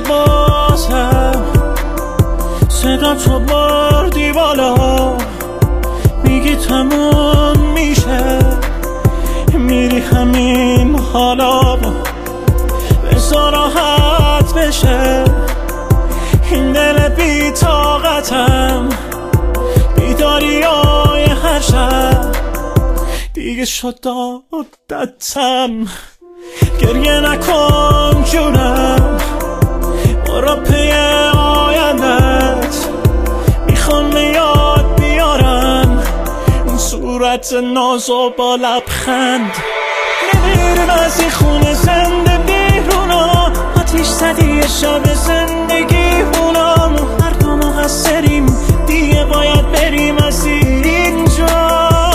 بازم صدا تو بردی بالا، میگی تموم میشه، میری همین حالا، بذار راحت بشه این دل بی طاقتم، بیداریای هر شب دیگه شد عادتم. گریه نکن جونم، برو پی آیندت، میخوام یاد بیارم اون صورت نازو با لبخند. نمیریم از این خونه زنده بیرونا، آتیش زدی شب زندگیمونم، هر دو مقصریم دیگه باید بریم از اینجا.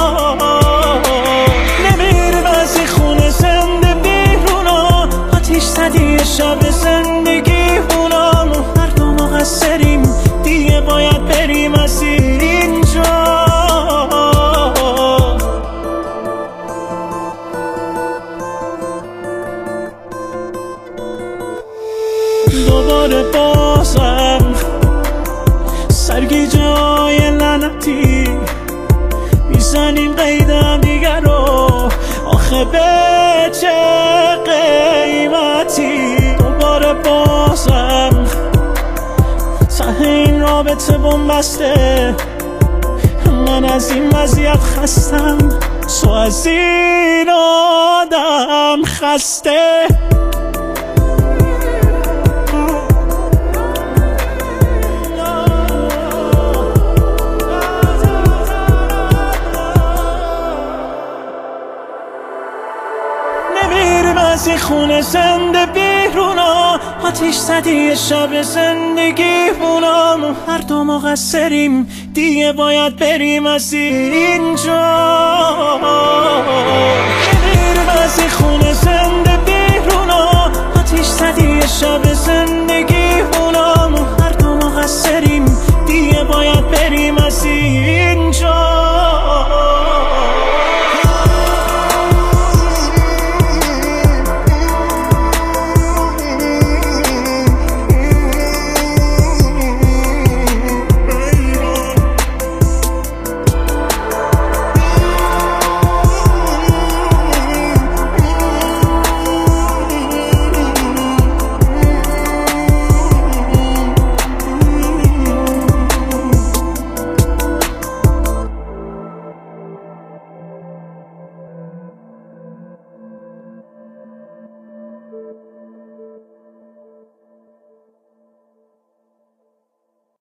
نمیریم از این خونه زنده بیرونا، آتیش زدی شب زندگیمونم، هر دو مقصریم دیگه باید بریم از اینجا. دوباره بازم سرگیجه‌های لعنتی میزنیم قیدم دیگر رو، آخه به چه قیمتی؟ دوباره بازم ته این رابطه بنبسته، من از این وضعیت خستم، تو از این آدم خسته. از این خونه زنده بیرونا، آتیش زدی شب زندگیمونم، هر دو مقصریم دیگه باید بریم از اینجا. نمیریم از این خونه زنده بیرونا، آتیش زدی شب زندگیمونم،